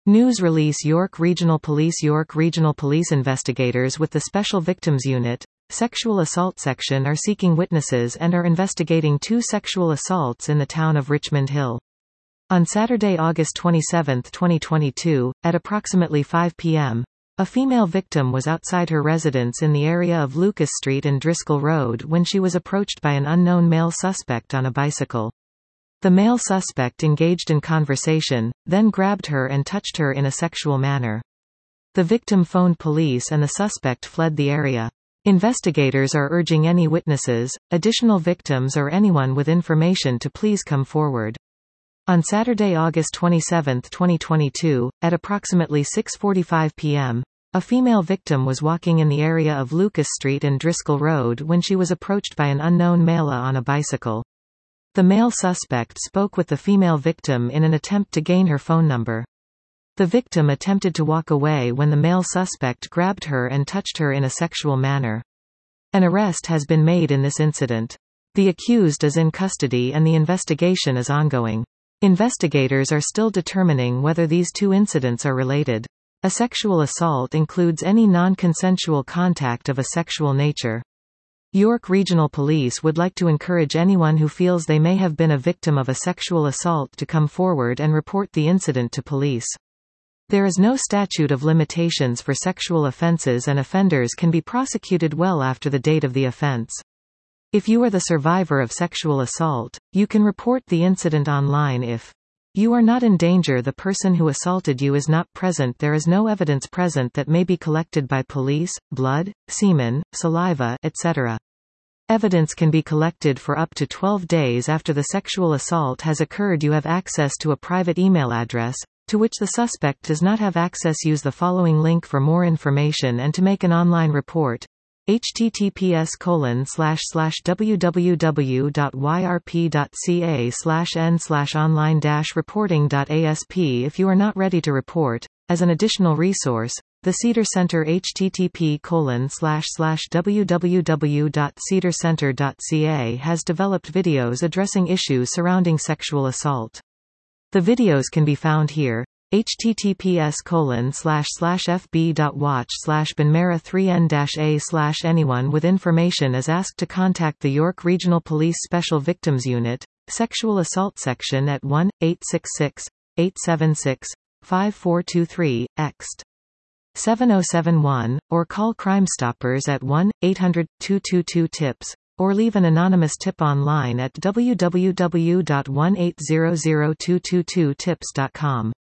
News release York Regional Police investigators with the Special Victims Unit, Sexual Assault Section are seeking witnesses and are investigating 2 sexual assaults in the town of Richmond Hill. On Saturday, August 27, 2022, at approximately 5 p.m., a female victim was outside her residence in the area of Lucas Street and Driscoll Road when she was approached by an unknown male suspect on a bicycle. The male suspect engaged in conversation, then grabbed her and touched her in a sexual manner. The victim phoned police and the suspect fled the area. Investigators are urging any witnesses, additional victims or anyone with information to please come forward. On Saturday, August 27, 2022, at approximately 6:45 p.m., a female victim was walking in the area of Lucas Street and Driscoll Road when she was approached by an unknown male on a bicycle. The male suspect spoke with the female victim in an attempt to gain her phone number. The victim attempted to walk away when the male suspect grabbed her and touched her in a sexual manner. An arrest has been made in this incident. The accused is in custody and the investigation is ongoing. Investigators are still determining whether these 2 incidents are related. A sexual assault includes any non-consensual contact of a sexual nature. York Regional Police would like to encourage anyone who feels they may have been a victim of a sexual assault to come forward and report the incident to police. There is no statute of limitations for sexual offenses and offenders can be prosecuted well after the date of the offense. If you are the survivor of sexual assault, you can report the incident online. If you are not in danger, the person who assaulted you is not present, there is no evidence present that may be collected by police, blood, semen, saliva, etc. Evidence can be collected for up to 12 days after the sexual assault has occurred. You have access to a private email address, to which the suspect does not have access. Use the following link for more information and to make an online report. https://www.yrp.ca/n/online-reporting.asp. If you are not ready to report, as an additional resource, the Cedar Center http://www.cedarcenter.ca has developed videos addressing issues surrounding sexual assault. The videos can be found here. https://fb.watch/benmara3n-a/ Anyone with information is asked to contact the York Regional Police Special Victims Unit, Sexual Assault Section at 1-866-876-5423, ext. 7071, or call Crime Stoppers at 1-800-222-TIPS, or leave an anonymous tip online at www.1800222tips.com.